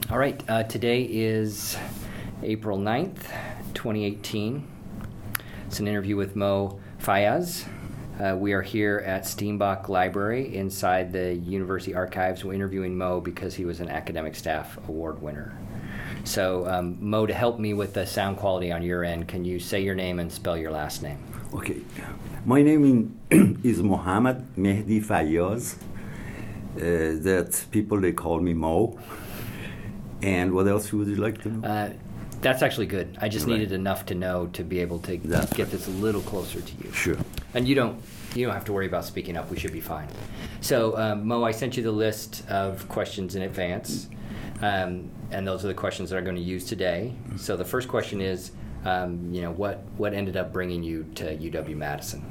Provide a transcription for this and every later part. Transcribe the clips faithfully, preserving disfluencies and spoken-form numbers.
All right, uh, today is April ninth, twenty eighteen. It's an interview with Mo Fayaz. Uh, we are here at Steenbach Library inside the University Archives. We're interviewing Mo because he was an Academic Staff Award winner. So, um, Mo, to help me with the sound quality on your end, can you say your name and spell your last name? Okay. My name in, is Mohammad Mehdi Fayaz. Uh, that people, they call me Mo. And what else would you like to know? Uh, that's actually good. I just Right. needed enough to know to be able to That's get right. this a little closer to you. Sure. And you don't you don't have to worry about speaking up. We should be fine. So, um, Mo, I sent you the list of questions in advance, um, and those are the questions that I'm going to use today. So the first question is, um, you know, what what ended up bringing you to U W Madison?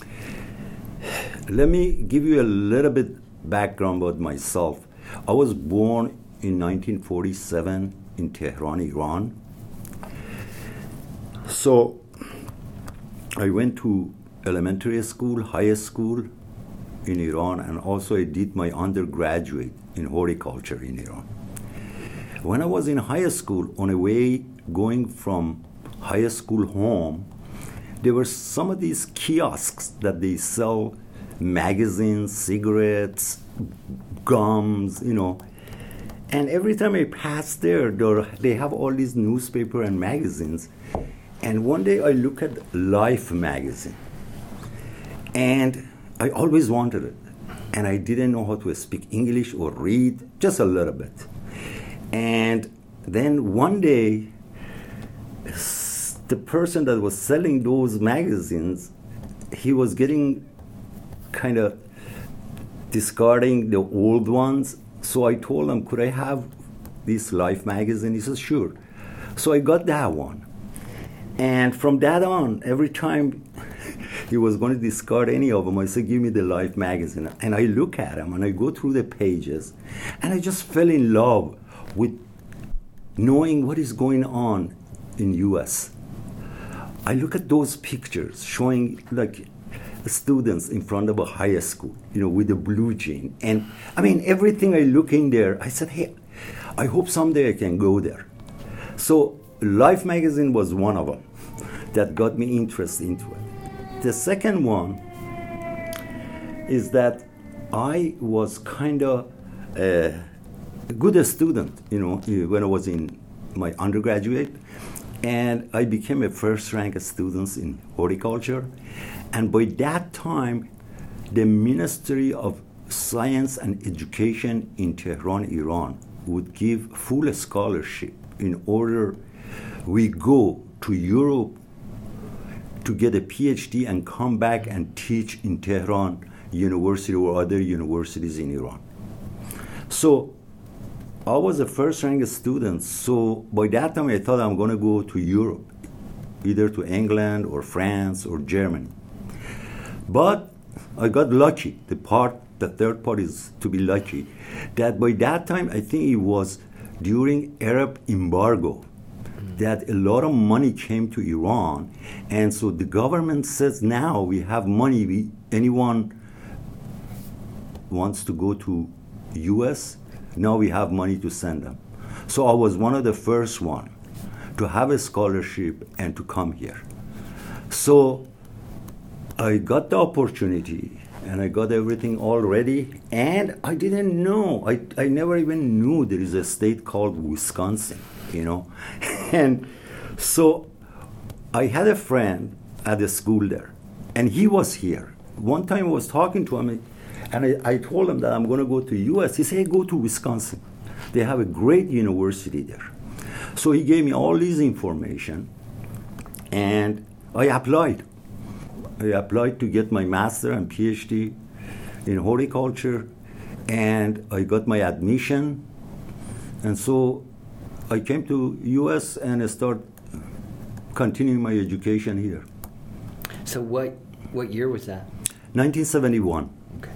Let me give you a little bit background about myself. I was born in nineteen forty-seven in Tehran, Iran. So I went to elementary school, high school in Iran, and also I did my undergraduate in horticulture in Iran. When I was in high school, on a way going from high school home, there were some of these kiosks that they sell magazines, cigarettes, gums, you know. And every time I pass there, they have all these newspaper and magazines. And one day I look at Life magazine. And I always wanted it. And I didn't know how to speak English or read, just a little bit. And then one day, the person that was selling those magazines, he was getting kind of discarding the old ones. So I told him, could I have this Life magazine? He says, sure. So I got that one. And from that on, every time he was going to discard any of them, I said, give me the Life magazine. And I look at them and I go through the pages, and I just fell in love with knowing what is going on in U S. I look at those pictures showing like students in front of a high school, you know, with a blue jean. And I mean, everything I look in there, I said, hey, I hope someday I can go there. So Life magazine was one of them that got me interested into it. The second one is that I was kind of a good student, you know, when I was in my undergraduate. And I became a first-rank student in horticulture. And by that time, the Ministry of Science and Education in Tehran, Iran, would give full scholarship in order we go to Europe to get a PhD and come back and teach in Tehran University or other universities in Iran. So I was a first-rank student, so by that time I thought I'm going to go to Europe, either to England or France or Germany. But I got lucky. The part, the third part is to be lucky, that by that time, I think it was during Arab embargo, that a lot of money came to Iran. And so the government says, now we have money, we, anyone wants to go to U S, now we have money to send them. So I was one of the first one to have a scholarship and to come here. So I got the opportunity and I got everything all ready, and I didn't know, I, I never even knew there is a state called Wisconsin, you know. And so I had a friend at the school there, and he was here. One time I was talking to him, and I, I told him that I'm going to go to U S. He said, hey, go to Wisconsin. They have a great university there. So he gave me all this information, and I applied. I applied to get my master and PhD in horticulture, and I got my admission. And so I came to U S and started continuing my education here. So what what year was that? nineteen seventy-one. Okay.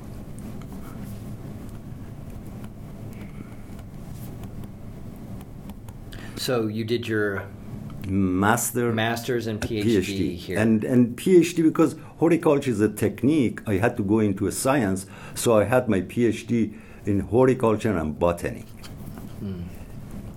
So you did your Master, master's and PhD, here. And, and PhD, because horticulture is a technique, I had to go into a science, so I had my PhD in horticulture and botany. Mm.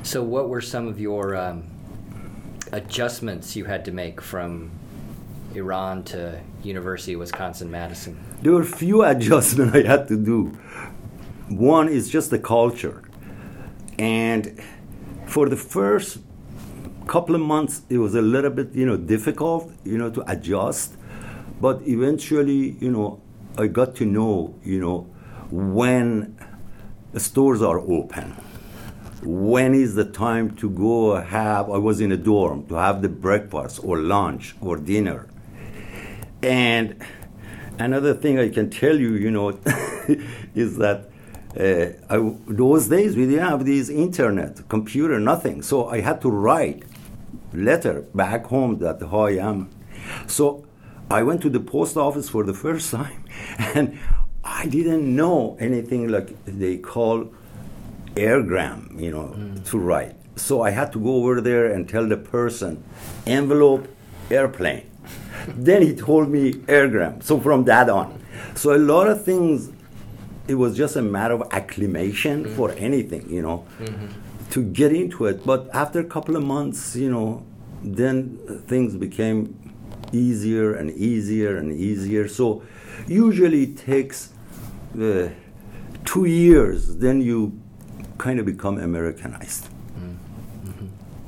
So what were some of your um, adjustments you had to make from Iran to University of Wisconsin-Madison? There were few adjustments I had to do. One is just the culture. And for the first couple of months, it was a little bit, you know, difficult, you know, to adjust. But eventually, you know, I got to know, you know, when the stores are open. When is the time to go have, I was in a dorm, to have the breakfast or lunch or dinner. And another thing I can tell you, you know, is that uh, I, those days we didn't have these internet, computer, nothing. So I had to write letter back home that how I am. So I went to the post office for the first time, and I didn't know anything like they call airgram, you know, mm. to write. So I had to go over there and tell the person, envelope, airplane. Then he told me airgram. So from that on. So a lot of things, it was just a matter of acclimation mm. for anything, you know, mm-hmm. to get into it. But after a couple of months, you know, then things became easier and easier and easier. So usually it takes uh, two years, then you kind of become Americanized. Mm-hmm.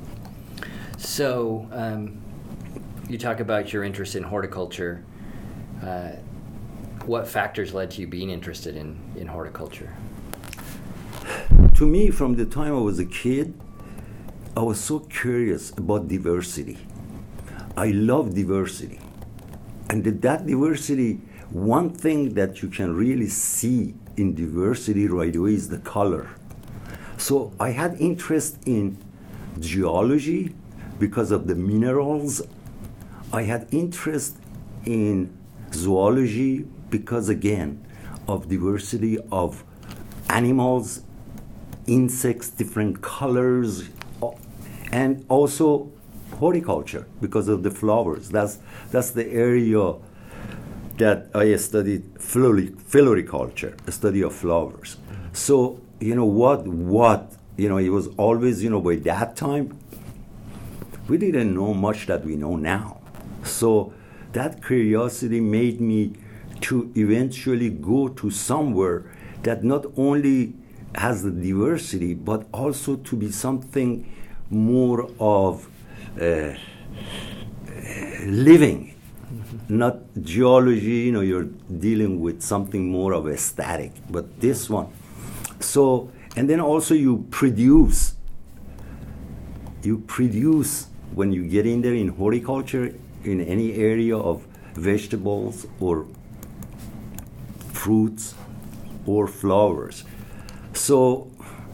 So um, you talk about your interest in horticulture. Uh, what factors led to you being interested in, in horticulture? To me, from the time I was a kid, I was so curious about diversity. I love diversity. And that diversity, one thing that you can really see in diversity right away is the color. So I had interest in geology because of the minerals. I had interest in zoology because, again, of diversity of animals, insects, different colors, and also horticulture because of the flowers. That's that's the area that I studied, flori- floriculture, a study of flowers. So, you know, what, what, you know, it was always, you know, by that time, we didn't know much that we know now. So that curiosity made me to eventually go to somewhere that not only has the diversity, but also to be something more of uh, living, mm-hmm. not geology, you know, you're dealing with something more of a static, but this one. So, and then also you produce, you produce when you get in there in horticulture, in any area of vegetables or fruits or flowers. So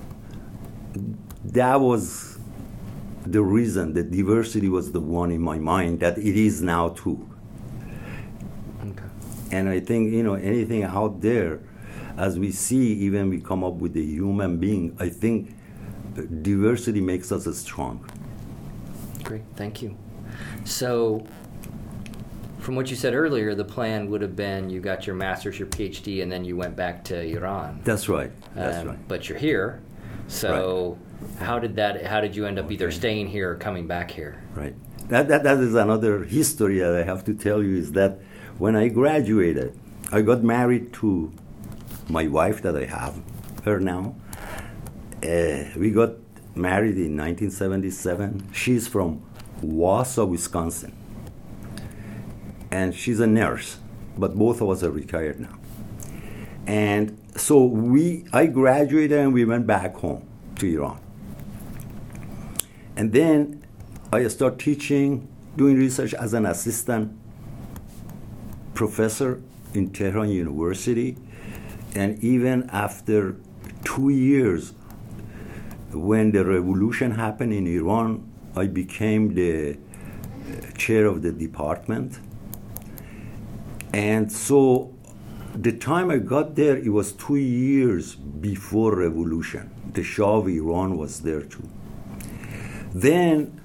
that was the reason that diversity was the one in my mind, that it is now too. Okay. And I think, you know, anything out there, as we see, even we come up with a human being, I think diversity makes us strong. Great, thank you. So, from what you said earlier, the plan would have been you got your master's, your PhD, and then you went back to Iran. That's right. That's um, right. But you're here, so right. how did that? How did you end up okay. either staying here or coming back here? Right. That, that that is another history that I have to tell you. Is that when I graduated, I got married to my wife that I have, her now. Uh, we got married in nineteen seventy-seven. She's from Wausau, Wisconsin. And she's a nurse, but both of us are retired now. And so we, I graduated and we went back home to Iran. And then I started teaching, doing research as an assistant professor in Tehran University. And even after two years, when the revolution happened in Iran, I became the chair of the department. And so the time I got there, it was two years before revolution. The Shah of Iran was there too. Then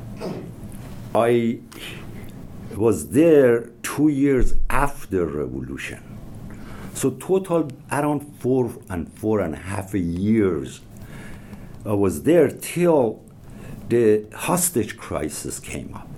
I was there two years after revolution. So total around four and four and a half years I was there till the hostage crisis came up.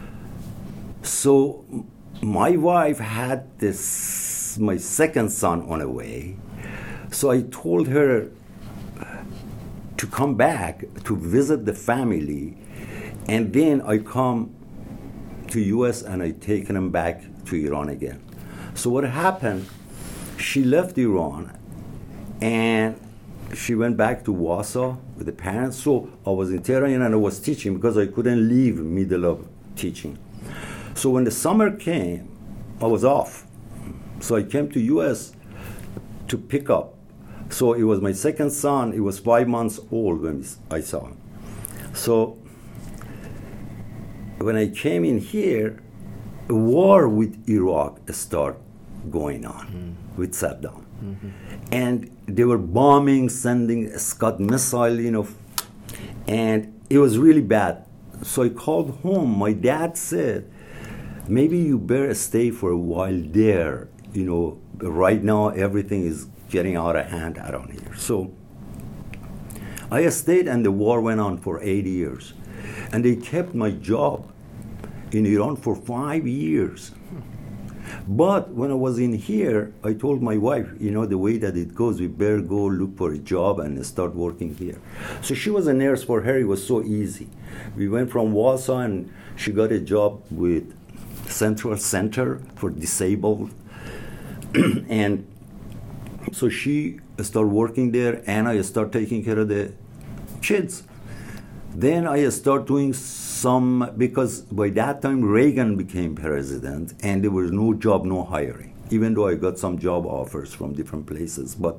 So my wife had this, my second son on the way. So I told her to come back to visit the family, and then I come to U S and I taken him back to Iran again. So what happened, she left Iran and she went back to Warsaw with the parents. So I was in Tehran and I was teaching because I couldn't leave middle of teaching. So when the summer came, I was off. So I came to U S to pick up. So it was my second son. He was five months old when I saw him. So when I came in here, a war with Iraq started going on mm. with Saddam. Mm-hmm. And they were bombing, sending Scud missile, you know, and it was really bad. So I called home. My dad said, maybe you better stay for a while there. You know, right now everything is getting out of hand around here. So I stayed, and the war went on for eight years. And they kept my job in Iran for five years. But when I was in here, I told my wife, you know, the way that it goes, we better go look for a job and start working here. So she was a nurse. For her, it was so easy. We went from Warsaw, and she got a job with Central Center for Disabled. And so she started working there, and I started taking care of the kids. Then I started doing some, because by that time Reagan became president, and there was no job, no hiring, even though I got some job offers from different places. But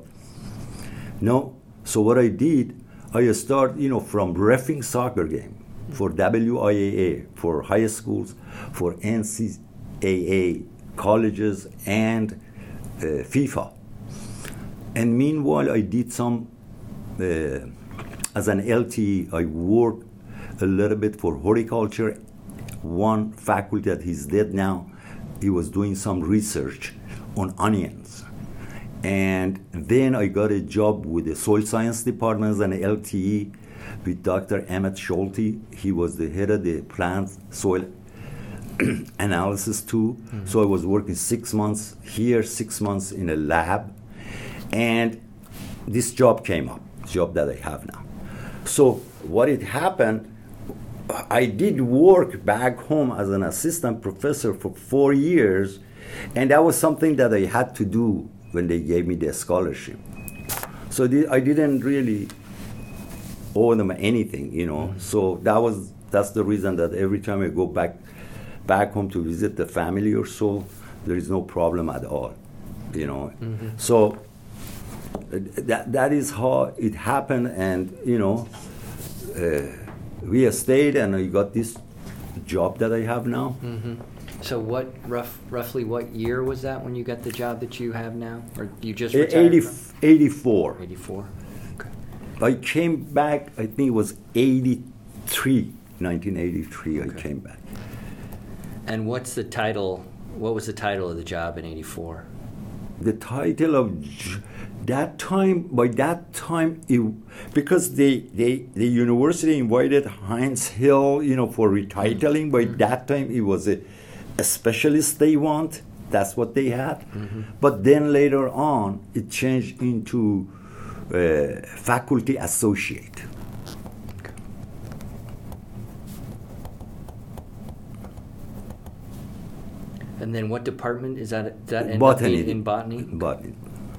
no, so what I did, I started, you know, from reffing soccer game for W I A A, for high schools, for N C A A colleges, and uh, FIFA. And meanwhile, I did some, uh, as an L T E, I worked a little bit for horticulture. One faculty that he's dead now, he was doing some research on onions. And then I got a job with the soil science department as an L T E with Doctor Emmett Schulte. He was the head of the plant soil analysis too. Mm-hmm. So I was working six months here, six months in a lab. And this job came up, job that I have now. So what had happened, I did work back home as an assistant professor for four years, and that was something that I had to do when they gave me the scholarship. So the, I didn't really owe them anything, you know. Mm-hmm. So that was that's the reason that every time I go back back home to visit the family or so, there is no problem at all, you know. Mm-hmm. So that that is how it happened, and you know, uh, we stayed, and I got this job that I have now. Mm-hmm. So what rough roughly what year was that when you got the job that you have now, or you just retired? eighty, eighty-four. eighty-four. Okay. I came back. I think it was eighty-three, nineteen eighty-three. Okay. I came back. And what's the title? What was the title of the job in eighty-four? The title of that time, by that time, it, because they, they, the university invited Heinz Hill, you know, for retitling. By mm-hmm. that time, it was a, a specialist they want. That's what they had. Mm-hmm. But then later on, it changed into uh, faculty associate. Okay. And then what department is that? Is that end botany. Up in botany? Botany.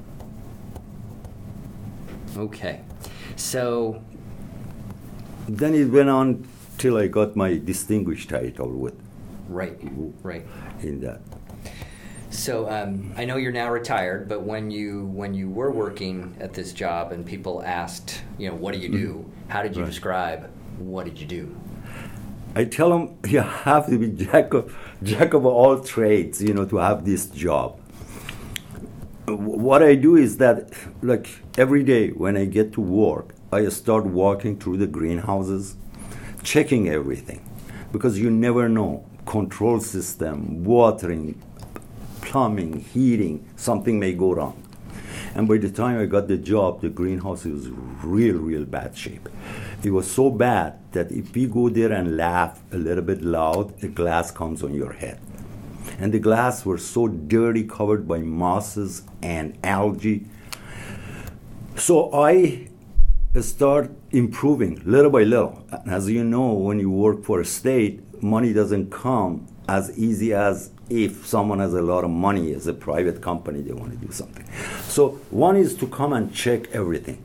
Okay. So then it went on till I got my distinguished title with. Right, right. In that. So um, I know you're now retired, but when you when you were working at this job and people asked, you know, what do you do? Mm-hmm. How did you right. describe what did you do? I tell them you have to be jack of, jack of all trades, you know, to have this job. What I do is that, like, every day when I get to work, I start walking through the greenhouses, checking everything, because you never know. Control system, watering, plumbing, heating, something may go wrong. And by the time I got the job, the greenhouse was real, real bad shape. It was so bad that if you go there and laugh a little bit loud, a glass comes on your head. And the glass were so dirty, covered by mosses and algae. So I start improving little by little. As you know, when you work for a state, money doesn't come as easy as if someone has a lot of money as a private company, they want to do something. So one is to come and check everything.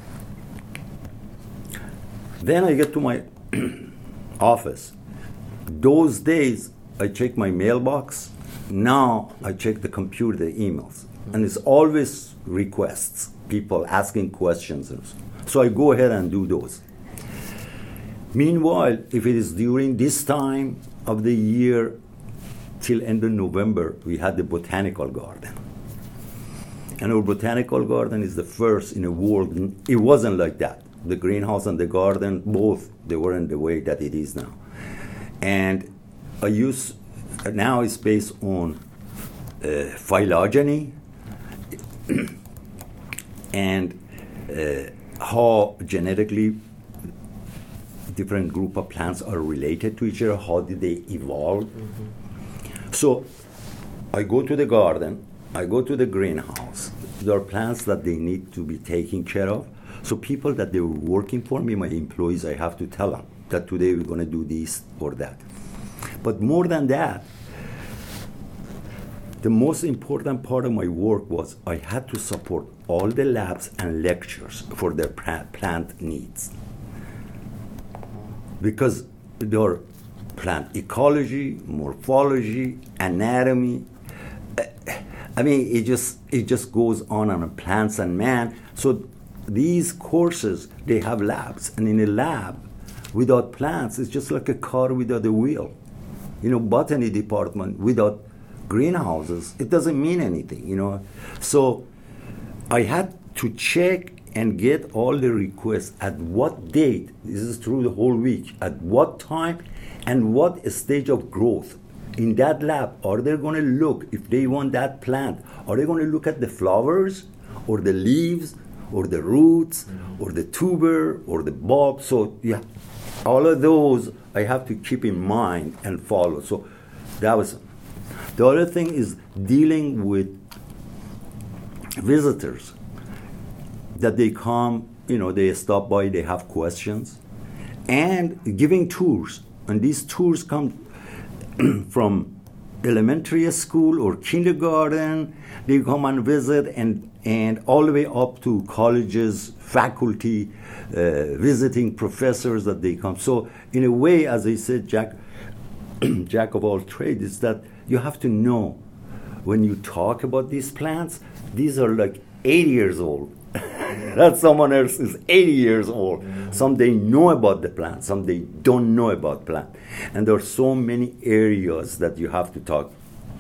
Then I get to my office. Those days, I check my mailbox. Now I check the computer, the emails. And it's always requests, people asking questions. So I go ahead and do those. Meanwhile, if it is during this time of the year till end of November, we had the botanical garden. And our botanical garden is the first in the world. It wasn't like that. The greenhouse and the garden, both, they weren't the way that it is now. And I use, now it's based on uh, phylogeny and uh, how genetically different group of plants are related to each other, how did they evolve. Mm-hmm. So I go to the garden, I go to the greenhouse. There are plants that they need to be taken care of. So people that they were working for me, my employees, I have to tell them that today we're going to do this or that. But more than that, the most important part of my work was I had to support all the labs and lectures for their plant needs. Because there are plant ecology, morphology, anatomy. I mean, it just it just goes on on plants and man. So these courses, they have labs, and in a lab, without plants, it's just like a car without a wheel. You know, botany department without greenhouses, it doesn't mean anything, you know. So I had to check and get all the requests at what date, this is through the whole week, at what time and what stage of growth. In that lab, are they going to look, if they want that plant, are they going to look at the flowers or the leaves or the roots or the tuber or the bulb? So yeah, all of those I have to keep in mind and follow. So that was, the other thing is dealing with visitors. That they come, you know, they stop by, they have questions, and giving tours. And these tours come from elementary school or kindergarten. They come and visit, and, and all the way up to colleges, faculty, uh, visiting professors that they come. So in a way, as I said, Jack, Jack of all trades, is that you have to know when you talk about these plants, these are like eighty years old. That someone else is eighty years old. Mm-hmm. Some they know about the plant, some they don't know about plant. And there are so many areas that you have to talk.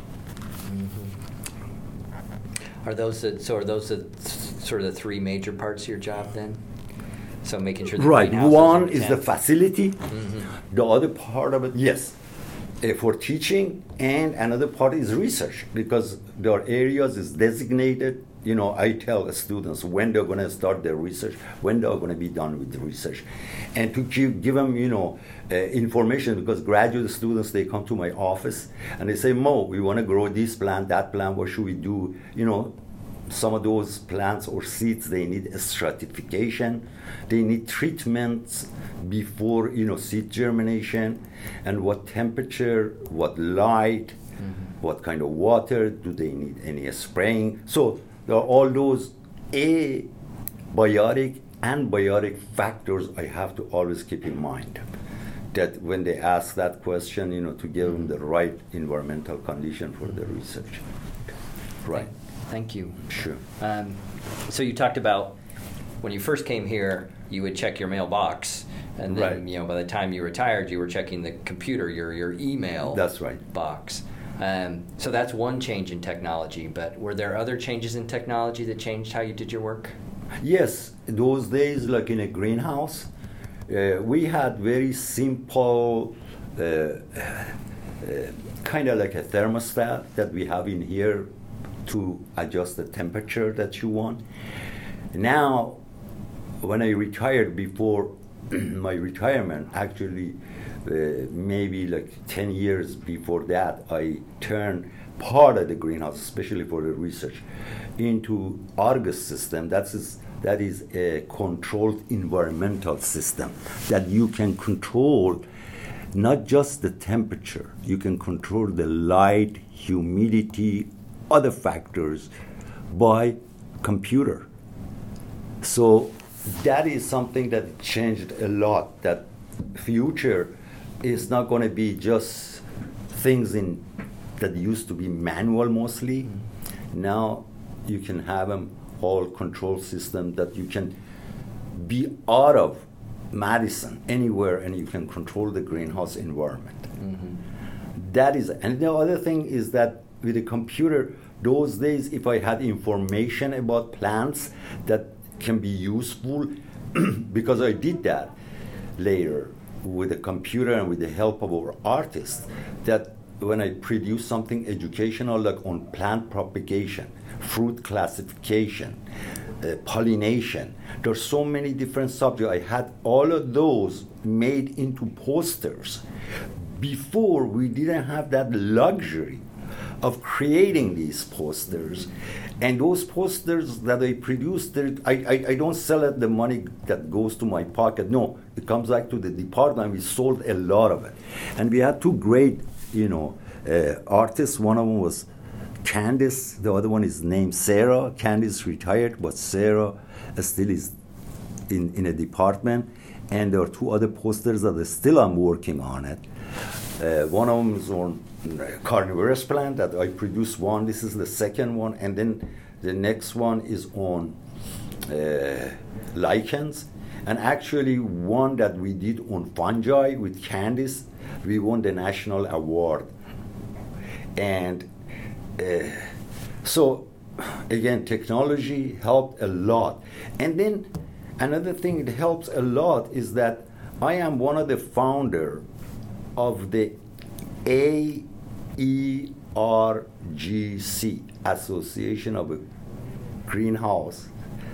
Mm-hmm. Are those the, so are those the, sort of the three major parts of your job then? So making sure the right. One is the tent. facility. Mm-hmm. The other part of it, yes, uh, for teaching, and another part is research, because there are areas is designated. You know, I tell students when they're going to start their research, when they're going to be done with the research, and to give, give them, you know, uh, information, because graduate students, they come to my office and they say, Mo, we want to grow this plant, that plant, what should we do? You know, some of those plants or seeds, they need a stratification, they need treatments before, you know, seed germination, and what temperature, what light, mm-hmm. what kind of water, do they need any spraying? So there are all those abiotic and biotic factors I have to always keep in mind. That when they ask that question, you know, to give them the right environmental condition for the research. Right. Thank you. Sure. Um, so you talked about when you first came here, you would check your mailbox, and then right. you know by the time you retired, you were checking the computer, your your email. That's right. Box. Um, so that's one change in technology, but were there other changes in technology that changed how you did your work? Yes, those days, like in a greenhouse, uh, we had very simple, uh, uh, kind of like a thermostat that we have in here, to adjust the temperature that you want. Now, when I retired, before my retirement, actually, uh, maybe like ten years before that, I turned part of the greenhouse, especially for the research, into Argus system. That is, that is a controlled environmental system that you can control not just the temperature, you can control the light, humidity, other factors by computer. So that is something that changed a lot. That future is not going to be just things in that used to be manual mostly. Mm-hmm. Now you can have them all control system that you can be out of Madison anywhere, and you can control the greenhouse environment. Mm-hmm. That is, and the other thing is that with a computer, those days, if I had information about plants that can be useful, because I did that later with a computer and with the help of our artists, that when I produce something educational, like on plant propagation, fruit classification, uh, pollination, there's so many different subjects. I had all of those made into posters. Before, we didn't have that luxury of creating these posters. And those posters that I produced, I, I, I don't sell it the money that goes to my pocket. No, it comes back to the department. We sold a lot of it. And we had two great, you know, uh, artists. One of them was Candice. The other one is named Sarah. Candice retired, but Sarah still is in, in a department. And there are two other posters that are still I'm working on it. Uh, one of them is on carnivorous plant that I produced one. This is the second one, and then the next one is on uh, lichens. And actually, one that we did on fungi with Candice, we won the national award. And uh, so, again, technology helped a lot. And then another thing that helps a lot is that I am one of the founders of the A E R G C, Association of Greenhouse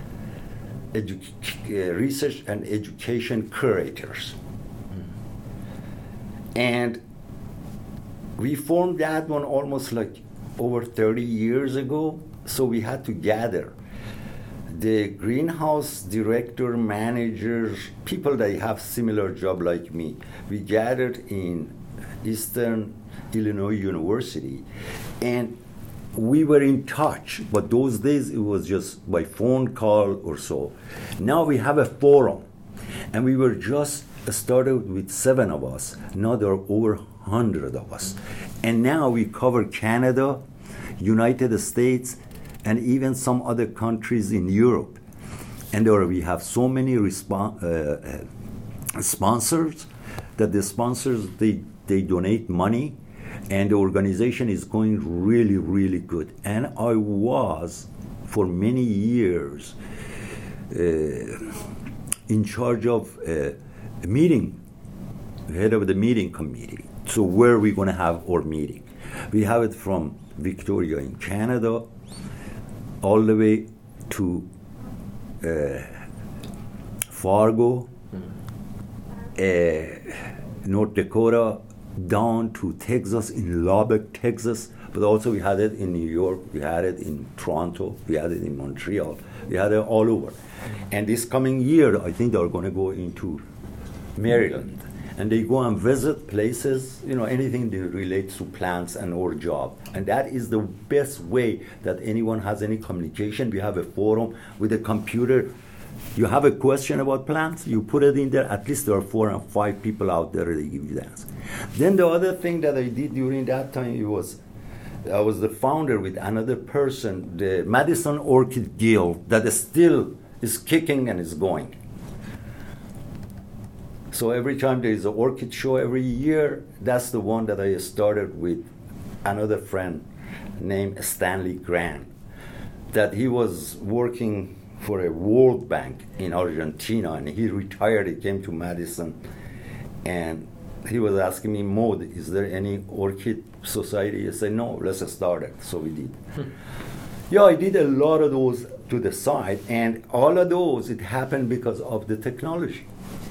Edu- uh, Research and Education Curators. And we formed that one almost like over thirty years ago, so we had to gather the greenhouse director, managers, people that have similar job like me. We gathered in Eastern Illinois University, and we were in touch, but those days it was just by phone call or so. Now we have a forum, and we were just started with seven of us. Now there are over one hundred of us. And now we cover Canada, United States, and even some other countries in Europe. And there we have so many respon- uh, uh, sponsors that the sponsors, they, they donate money, and the organization is going really, really good. And I was, for many years, uh, in charge of uh, a meeting, head of the meeting committee. So where are we going to have our meeting? We have it from Victoria in Canada, all the way to uh, Fargo, uh, North Dakota, down to Texas, in Lubbock, Texas. But also we had it in New York, we had it in Toronto, we had it in Montreal, we had it all over. And this coming year, I think they're going to go into Maryland. And they go and visit places, you know, anything that relates to plants and our job. And that is the best way that anyone has any communication. We have a forum with a computer. You have a question about plants, you put it in there. At least there are four and five people out there that give you the answer. Then the other thing that I did during that time, it was I was the founder with another person, the Madison Orchid Guild, that is still is kicking and is going. So every time there is an orchid show every year, that's the one that I started with another friend named Stanley Grant, that he was working for a World Bank in Argentina, and he retired, he came to Madison, and he was asking me, Mo, is there any orchid society? I said, no, let's start it. So we did. Yeah, I did a lot of those to the side, and all of those, it happened because of the technology.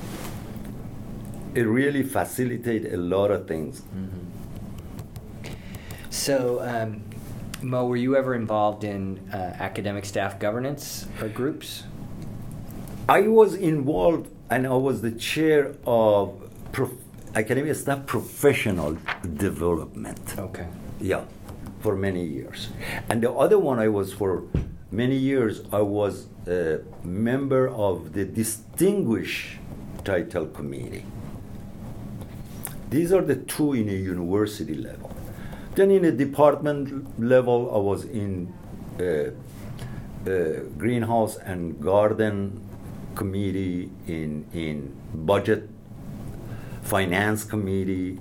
It really facilitated a lot of things. Mm-hmm. So, um, Mo, were you ever involved in uh, academic staff governance or groups? I was involved, and I was the chair of prof- academic staff professional development. Okay. Yeah, for many years. And the other one I was for many years, I was a member of the Distinguished Title Committee. These are the two in a university level. Then in a department level, I was in uh, uh, Greenhouse and Garden Committee, in, in Budget Finance Committee.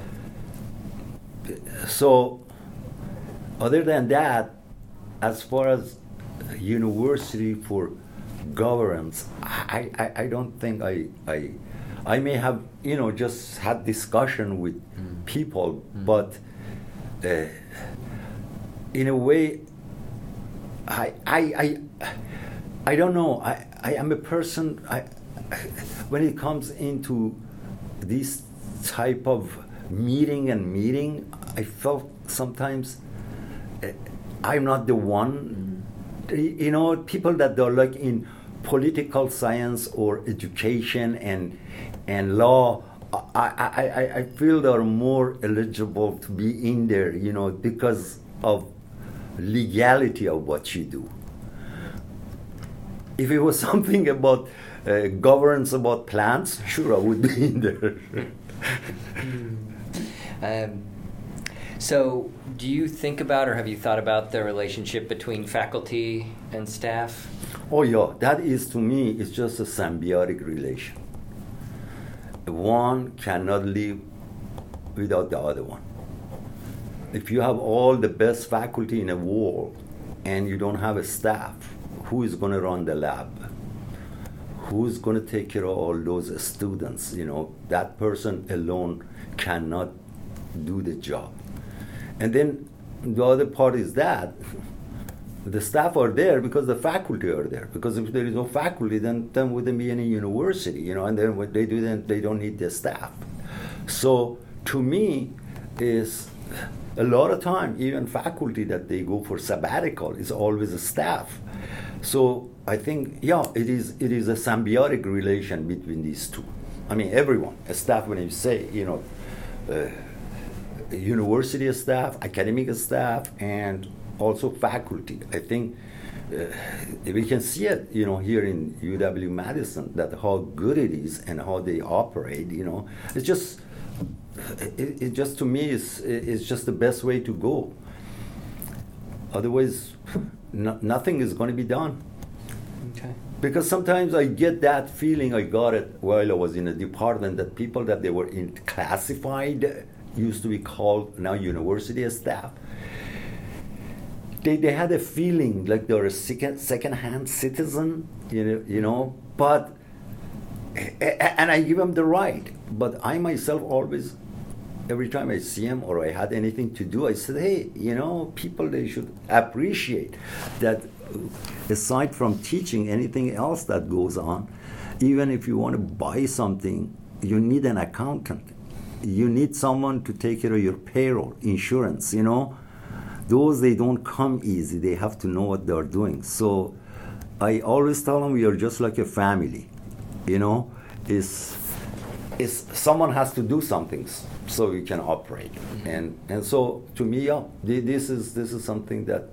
So, other than that, as far as university for governance, I, I, I don't think I, I I may have, you know, just had discussion with mm. people, mm. but uh, in a way, I, I, I, I don't know. I, I am a person, I, when it comes into this type of meeting and meeting, I felt sometimes uh, I'm not the one. Mm. You know, people that are like in political science or education and and law, I, I, I, I feel they're more eligible to be in there, you know, because of legality of what you do. If it was something about uh, governance about plants, sure, I would be in there. um, so do you think about, or have you thought about the relationship between faculty and staff? Oh yeah, that is, to me, it's just a symbiotic relation. One cannot live without the other one. If you have all the best faculty in the world and you don't have a staff, who is going to run the lab? Who's going to take care of all those students? You know, that person alone cannot do the job. And then the other part is that the staff are there because the faculty are there. Because if there is no faculty, then then wouldn't be any university, you know. And then what they do, then they don't need the staff. So to me, is a lot of time, even faculty that they go for sabbatical is always a staff. So I think, yeah, it is it is a symbiotic relation between these two. I mean, everyone, a staff. When you say, you know, uh, university staff, academic staff, and also faculty. I think uh, we can see it, you know, here in U W Madison, that how good it is and how they operate. You know, it's just, it, it just to me is is just the best way to go. Otherwise, no, nothing is going to be done. Okay. Because sometimes I get that feeling. I got it while I was in a department, that people that they were in classified used to be called now university staff. They, they had a feeling like they were a second second-hand citizen, you know, you know. But and I give them the right. But I myself always, every time I see them or I had anything to do, I said, hey, you know, people, they should appreciate that. Aside from teaching, anything else that goes on, even if you want to buy something, you need an accountant. You need someone to take care of your payroll, insurance, you know. Those, they don't come easy. They have to know what they're doing. So I always tell them, we are just like a family, you know. It's, it's, someone has to do something so we can operate. Mm-hmm. And and so to me, yeah, this is this is something that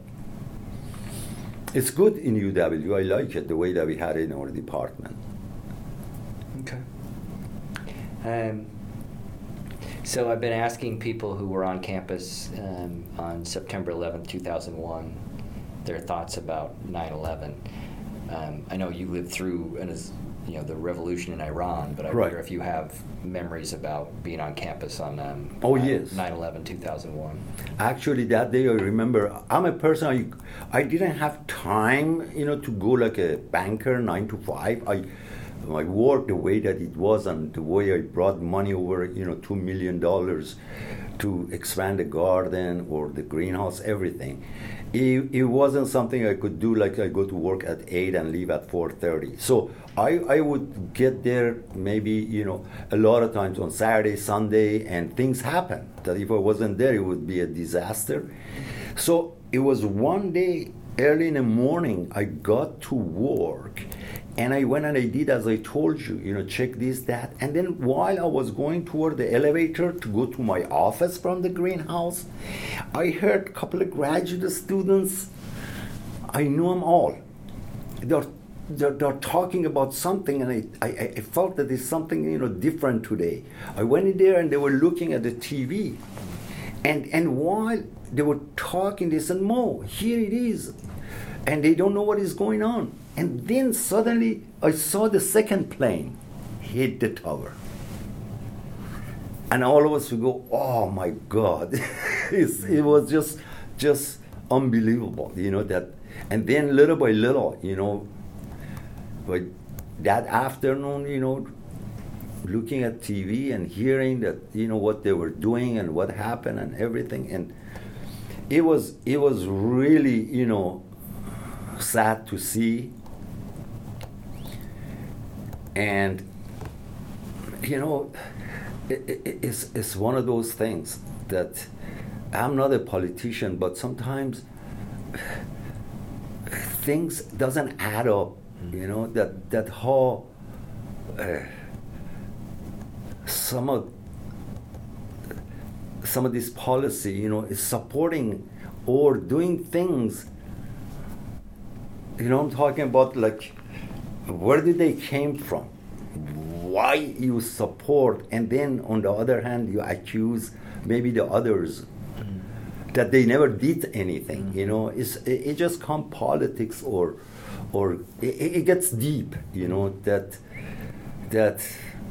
it's good in U W. I like it, the way that we had it in our department. Okay. Um, So I've been asking people who were on campus um, on September eleventh, two thousand one, their thoughts about nine eleven. Um, I know you lived through, an, you know, the revolution in Iran, but I right. wonder if you have memories about being on campus on um, oh, yes. nine eleven, two thousand one. Actually, that day I remember, I'm a person, I, I didn't have time, you know, to go like a banker, nine to five. I My work, the way that it was, and the way I brought money over, you know, two million dollars to expand the garden or the greenhouse, everything. It, it wasn't something I could do like I go to work at eight and leave at four thirty. So I, I would get there maybe, you know, a lot of times on Saturday, Sunday, and things happen that if I wasn't there, it would be a disaster. So it was one day early in the morning, I got to work, and I went and I did as I told you, you know, check this, that. And then while I was going toward the elevator to go to my office from the greenhouse, I heard a couple of graduate students. I knew them all. They're, they're, they're talking about something, and I, I, I felt that there's something, you know, different today. I went in there, and they were looking at the T V. And, and while they were talking, they said, Mo, here it is. And they don't know what is going on. And then suddenly I saw the second plane hit the tower. And all of us would go, oh my God. it's, it was just just unbelievable, you know, that. And then little by little, you know, but that afternoon, you know, looking at T V and hearing that, you know, what they were doing and what happened and everything. And it was it was really, you know, sad to see. And, you know, it, it, it's, it's one of those things that I'm not a politician, but sometimes things doesn't add up, you know, that, that how uh, some of some of this policy, you know, is supporting or doing things. You know, I'm talking about, like, where did they came from? Why you support, and then on the other hand, you accuse maybe the others mm. that they never did anything. Mm. You know, it's, it, it just comes politics, or, or it, it gets deep. You know, that that.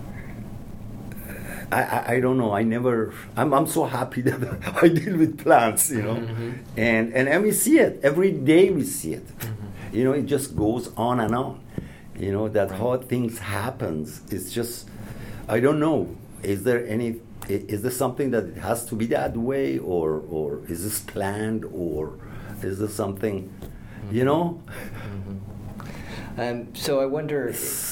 I, I, I don't know. I never. I'm I'm so happy that I deal with plants, you know, mm-hmm. and, and and we see it every day. We see it. Mm-hmm. You know, it just goes on and on. You know, that right. how things happens. It's just, I don't know. Is there any? Is there something that it has to be that way, or or is this planned, or is this something? Mm-hmm. You know. Mm-hmm. Um. So I wonder,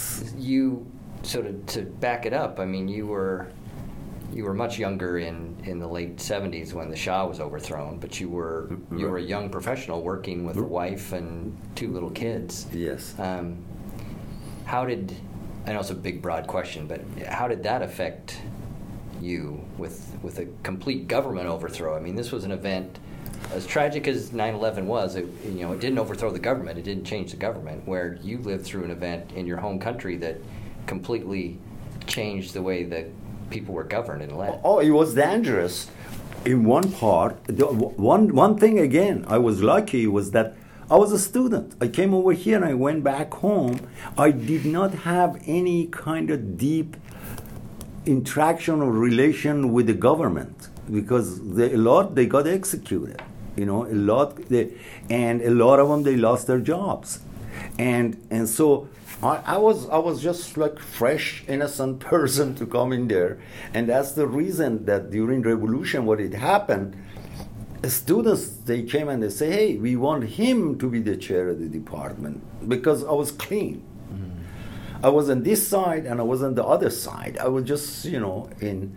you sort of to back it up. I mean, you were. You were much younger in, in the late seventies when the Shah was overthrown, but you were you were a young professional working with a wife and two little kids. Yes. Um, how did, I know it's a big, broad question, but how did that affect you with with a complete government overthrow? I mean, this was an event as tragic as nine eleven was. It, you know, it didn't overthrow the government. It didn't change the government. Where you lived through an event in your home country that completely changed the way that people were governed and led. Oh, it was dangerous. In one part, the, one one thing again, I was lucky was that I was a student. I came over here and I went back home. I did not have any kind of deep interaction or relation with the government, because they, a lot they got executed. You know, a lot, they, and a lot of them they lost their jobs, and and so. I, I was I was just like fresh, innocent person to come in there, and that's the reason that during revolution, what it happened, students they came and they say, hey, we want him to be the chair of the department, because I was clean. Mm-hmm. I was on this side and I was on the other side. I was just, you know, in.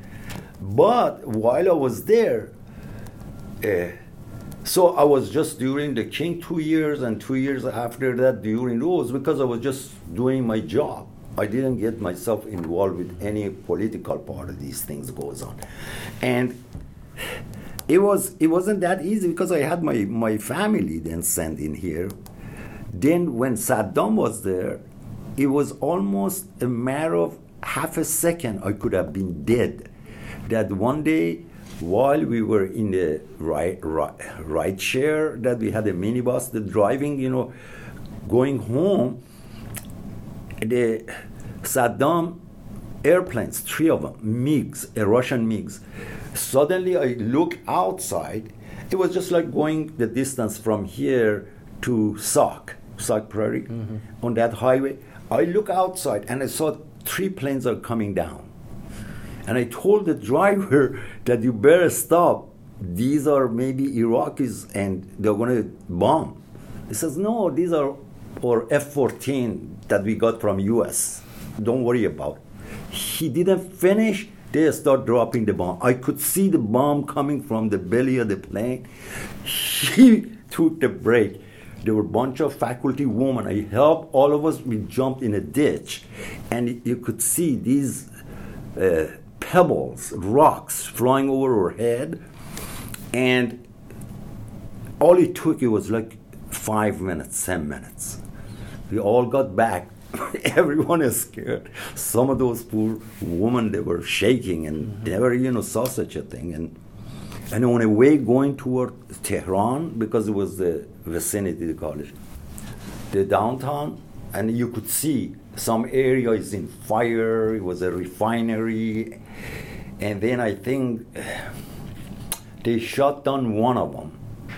But while I was there. Uh, So I was just during the King two years and two years after that during those, because I was just doing my job. I didn't get myself involved with any political part of these things goes on. And it was it wasn't that easy, because I had my, my family then sent in here. Then when Saddam was there, it was almost a matter of half a second I could have been dead. That one day, while we were in the right, right, right share, that we had a minibus, the driving, you know, going home, the Saddam airplanes, three of them, MiGs, a Russian MiGs. Suddenly I look outside. It was just like going the distance from here to Sauk, Sauk Prairie, mm-hmm. on that highway. I look outside and I saw three planes are coming down. And I told the driver that you better stop. These are maybe Iraqis and they're going to bomb. He says, no, these are our F fourteen that we got from U S. Don't worry about it. He didn't finish. They start dropping the bomb. I could see the bomb coming from the belly of the plane. He took the brake. There were a bunch of faculty women. I helped all of us. We jumped in a ditch. And you could see these uh, pebbles, rocks flying over our head. And all it took, it was like five minutes, ten minutes. We all got back. Everyone is scared. Some of those poor women, they were shaking and mm-hmm. never, you know, saw such a thing. And and on a way going toward Tehran, because it was the vicinity, the college, the downtown, and you could see some area is in fire. It was a refinery. And then I think they shot down one of them.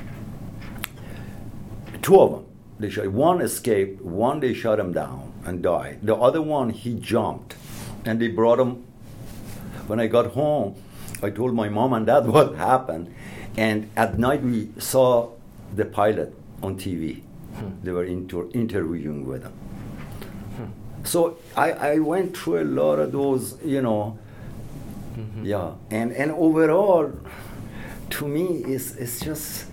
Two of them. They shot. One escaped. One they shot him down and died. The other one, he jumped, and they brought him. When I got home, I told my mom and dad what happened, and at night we saw the pilot on T V. Hmm. They were inter- interviewing with him. Hmm. So I, I went through a lot of those, you know, mm-hmm. yeah, and and overall, to me, it's it's just.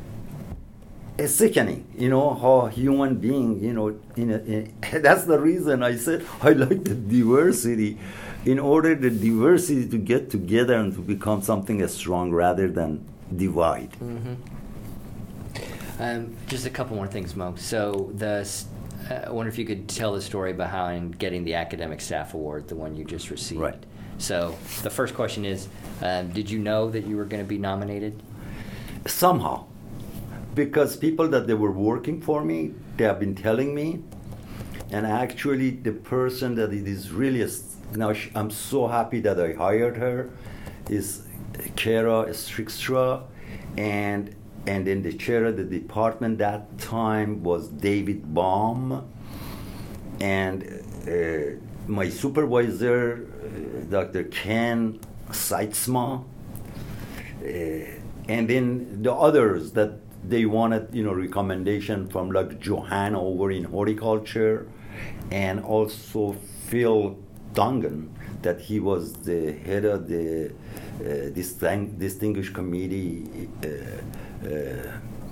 It's sickening, you know, how human being, you know, in, a, in that's the reason I said I like the diversity, in order the diversity to get together and to become something as strong rather than divide. Mm-hmm. Um, just a couple more things, Mo. So the, uh, I wonder if you could tell the story behind getting the Academic Staff Award, the one you just received. Right. So the first question is, um, did you know that you were going to be nominated? Somehow. Because people that they were working for me, they have been telling me, and actually the person that it is really, a, now she, I'm so happy that I hired her, is Kara Strikstra, and and then the chair of the department that time was David Baum, and uh, my supervisor, uh, Doctor Ken Seitzma, uh, and then the others that they wanted, you know, recommendation from like Johanna over in horticulture, and also Phil Dungan, that he was the head of the uh, disting- distinguished committee, uh, uh,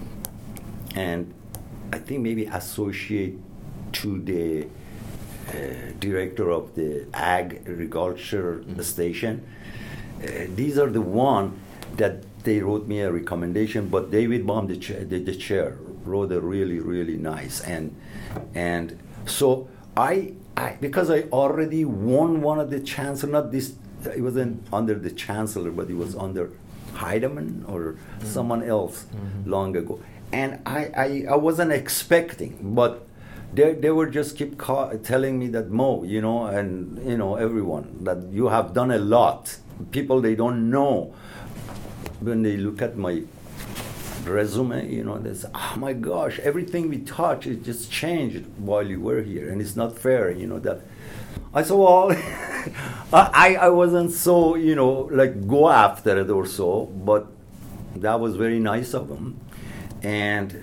and I think maybe associate to the uh, director of the agriculture mm-hmm. station. Uh, these are the one that they wrote me a recommendation, but David Baum, the chair, the, the chair, wrote a really, really nice, and and so I, I because I already won one of the chancellor, not this, it wasn't under the chancellor, but it was under Heidemann or mm-hmm. someone else mm-hmm. long ago, and I, I, I wasn't expecting, but they they were just keep ca- telling me that Mo, you know, and you know everyone, that you have done a lot. People, they don't know. When they look at my resume, you know, they say, oh my gosh, everything we touch, it just changed while you were here, and it's not fair, you know, that. I said, well, I, I wasn't so, you know, like go after it or so, but that was very nice of them. And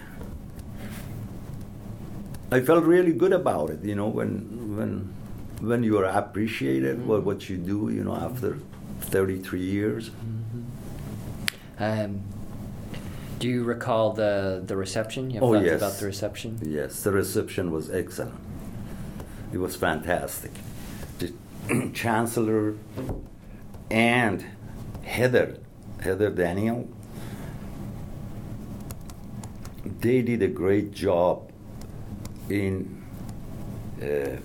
I felt really good about it, you know, when when when you are appreciated mm-hmm. for what you do, you know, after thirty-three years. Mm-hmm. Um, do you recall the, the reception? You have oh, thoughts yes. about the reception? Yes, the reception was excellent. It was fantastic. The chancellor and Heather, Heather Daniel, they did a great job in uh,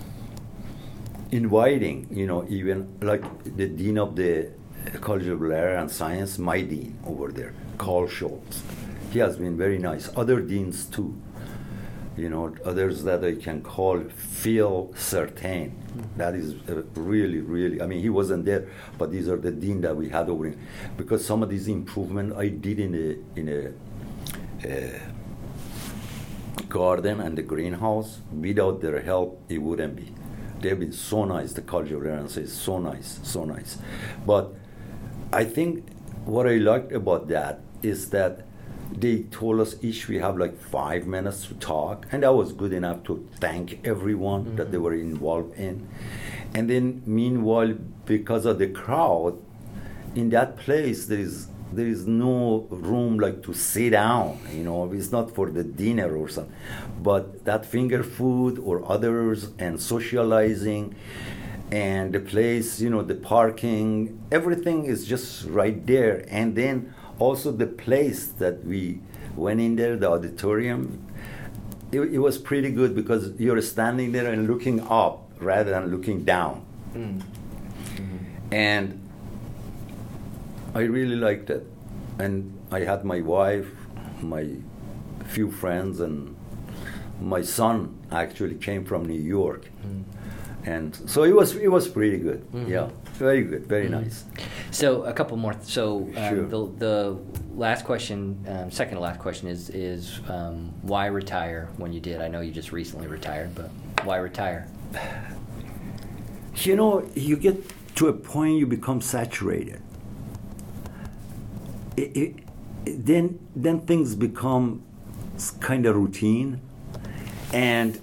inviting, you know, even like the dean of the College of Law and Science, my dean over there, Carl Schultz. He has been very nice. Other deans too, you know, others that I can call Phil Certain. Mm-hmm. That is uh, really, really, I mean, he wasn't there, but these are the dean that we had over in, because some of these improvements I did in a, in a uh, garden and the greenhouse. Without their help, it wouldn't be. they've been so nice. The cultural areas is so nice, so nice. But I think what I liked about that is that they told us each we have like five minutes to talk, and that was good enough to thank everyone mm-hmm. that they were involved in. And then meanwhile, because of the crowd, in that place there is there is no room like to sit down, you know, it's not for the dinner or something. But that finger food or others and socializing and the place, you know, the parking, everything is just right there. And then also the place that we went in there, the auditorium, it, it was pretty good because you're standing there and looking up rather than looking down. Mm. Mm-hmm. And I really liked it. And I had my wife, my few friends, and my son actually came from New York. Mm. And so it was it was pretty good. Mm-hmm. Yeah, very good, very mm-hmm. nice. So a couple more. So um, sure. the the last question, um, second to last question is is um, why retire when you did? I know you just recently retired, but why retire? You know, you get to a point you become saturated. It, it, then then things become kind of routine, and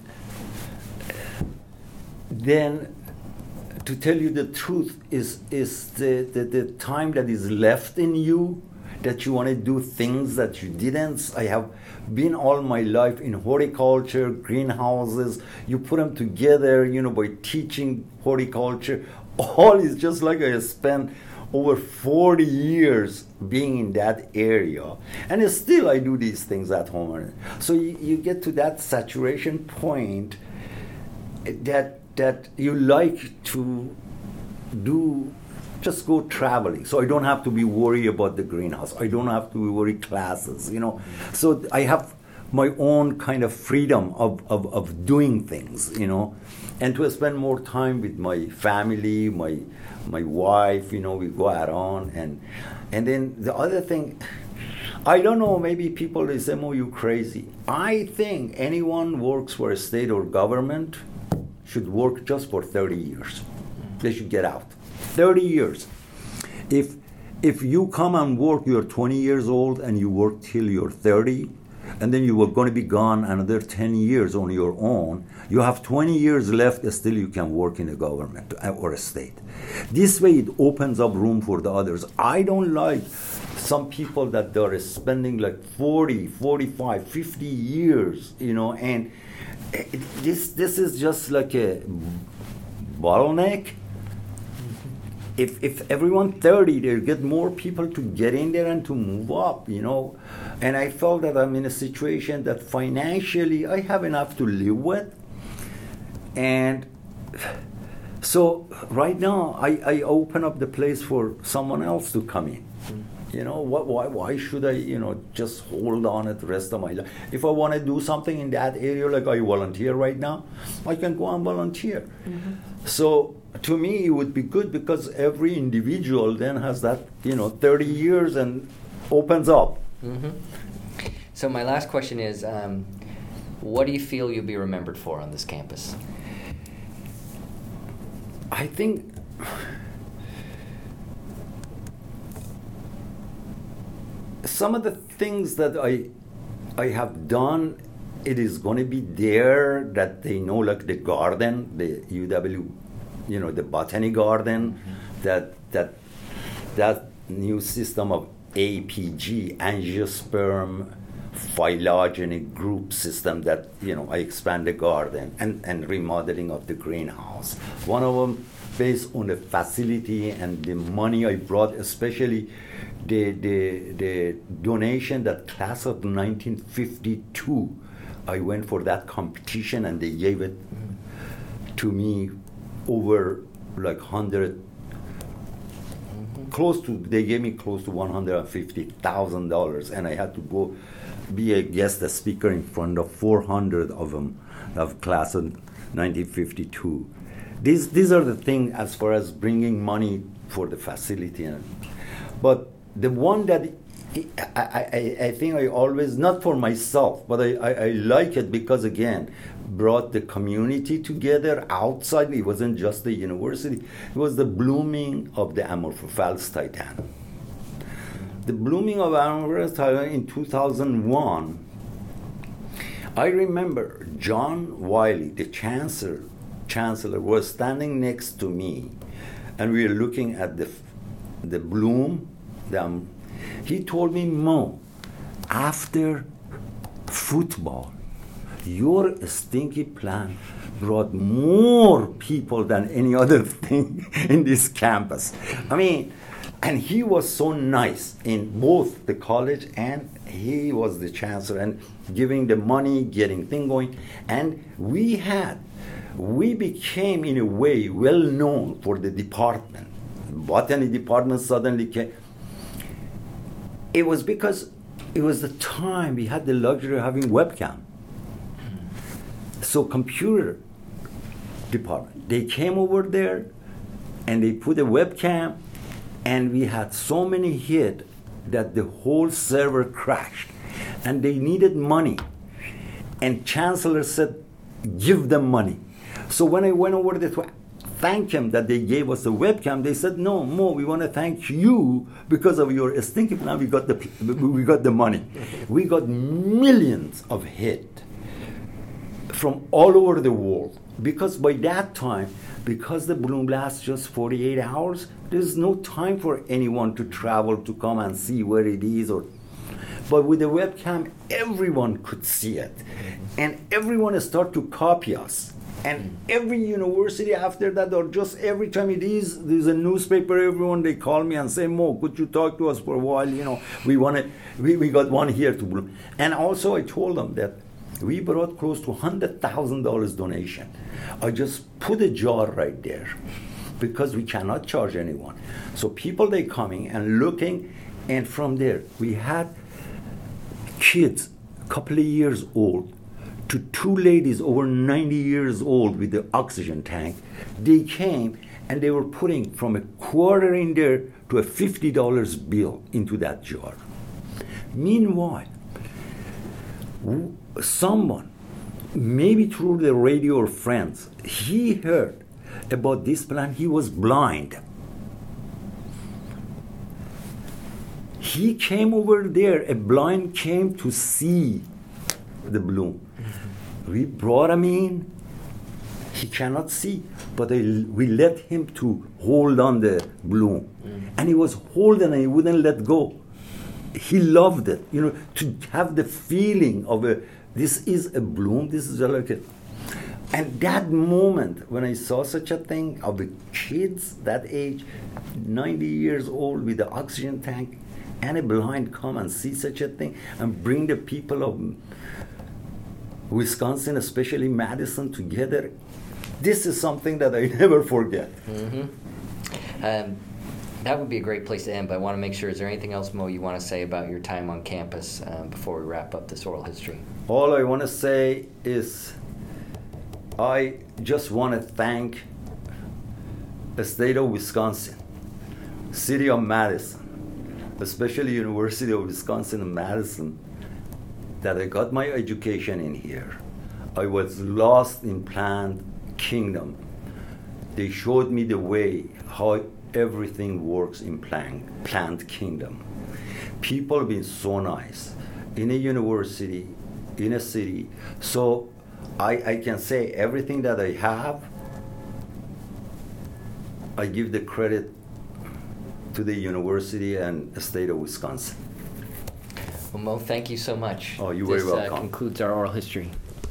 then, to tell you the truth, is is the, the, the time that is left in you that you want to do things that you didn't. I have been all my life in horticulture, greenhouses. You put them together, you know, by teaching horticulture. All is just like I spent over forty years being in that area. And still I do these things at home. So you, you get to that saturation point that that you like to do, just go traveling. So I don't have to be worried about the greenhouse. I don't have to be worried classes, you know. So I have my own kind of freedom of, of, of doing things, you know, and to spend more time with my family, my my wife, you know, we go out on. And, and then the other thing, I don't know, maybe people, they say, oh, you crazy. I think anyone works for a state or government should work just for thirty years. They should get out. thirty years. If if you come and work, you're twenty years old and you work till you're thirty, and then you are going to be gone another ten years on your own, you have twenty years left, still you can work in a government or a state. This way it opens up room for the others. I don't like some people that are spending like forty, forty-five, fifty years, you know, and This this is just like a bottleneck. If if everyone thirty, they get more people to get in there and to move up, you know. And I felt that I'm in a situation that financially I have enough to live with. And so right now I, I open up the place for someone else to come in. You know, what, why why should I, you know, just hold on it the rest of my life? If I want to do something in that area, like I volunteer right now, I can go and volunteer. Mm-hmm. So to me, it would be good because every individual then has that, you know, thirty years and opens up. Mm-hmm. So my last question is, um, what do you feel you'll be remembered for on this campus? I think... some of the things that I I have done, it is going to be there that they know, like the garden, the U W, you know, the botany garden, mm-hmm. that that that new system of A P G, angiosperm phylogeny group system that, you know, I expand the garden and, and remodeling of the greenhouse. One of them based on the facility and the money I brought, especially The, the the donation, that class of nineteen fifty-two, I went for that competition and they gave it to me over like hundred, mm-hmm. close to, they gave me close to one hundred fifty thousand dollars, and I had to go be a guest a speaker in front of four hundred of them, of class of nineteen fifty-two. These these are the things as far as bringing money for the facility, and, but the one that I, I, I think I always, not for myself, but I, I, I like it because, again, brought the community together outside. It wasn't just the university. It was the blooming of the Amorphophallus titanum. The blooming of Amorphophallus titanum in two thousand one, I remember John Wiley, the chancellor, chancellor was standing next to me, and we were looking at the, the bloom. The, um, he told me, Mo, after football, your stinky plant brought more people than any other thing in this campus. I mean, and he was so nice in both the college, and he was the chancellor, and giving the money, getting thing going. And we had, we became in a way well known for the department. Botany department suddenly came. It was because it was the time we had the luxury of having webcam. So computer department, they came over there and they put a webcam, and we had so many hits that the whole server crashed, and they needed money. And chancellor said, give them money. So when I went over there to thank him that they gave us the webcam, they said, no, Mo, we want to thank you because of your stinky plan. We got the we got the money. We got millions of hits from all over the world, because by that time, because the bloom lasts just forty-eight hours, there's no time for anyone to travel to come and see where it is. Or, but with the webcam, everyone could see it, and everyone started to copy us. And every university after that, or just every time it is, there's a newspaper, everyone, they call me and say, Mo, could you talk to us for a while? You know, we want to, we, we got one here to bloom. And also I told them that we brought close to one hundred thousand dollars donation. I just put a jar right there because we cannot charge anyone. So people, they coming and looking, and from there, we had kids, a couple of years old, to two ladies over ninety years old with the oxygen tank. They came and they were putting from a quarter in there to a fifty dollar bill into that jar. Meanwhile, someone, maybe through the radio or friends, he heard about this plant. He was blind. He came over there, a blind came to see the bloom. We brought him in. He cannot see, but I, we let him to hold on the bloom. Mm. And he was holding and he wouldn't let go. He loved it, you know, to have the feeling of a, this is a bloom, this is a, like a, and that moment when I saw such a thing of the kids that age, ninety years old with the oxygen tank, and a blind come and see such a thing and bring the people of Wisconsin, especially Madison, together. This is something that I never forget. Mm-hmm. Um, that would be a great place to end, but I want to make sure, is there anything else, Mo, you want to say about your time on campus um, before we wrap up this oral history? All I want to say is I just want to thank the state of Wisconsin, city of Madison, especially University of Wisconsin in Madison, that I got my education in here. I was lost in plant kingdom. They showed me the way how everything works in plant, plant kingdom. People have been so nice in a university, in a city. So I, I can say everything that I have, I give the credit to the university and the state of Wisconsin. Well, Mo, thank you so much. Oh, you're very this, welcome. This uh, concludes our oral history.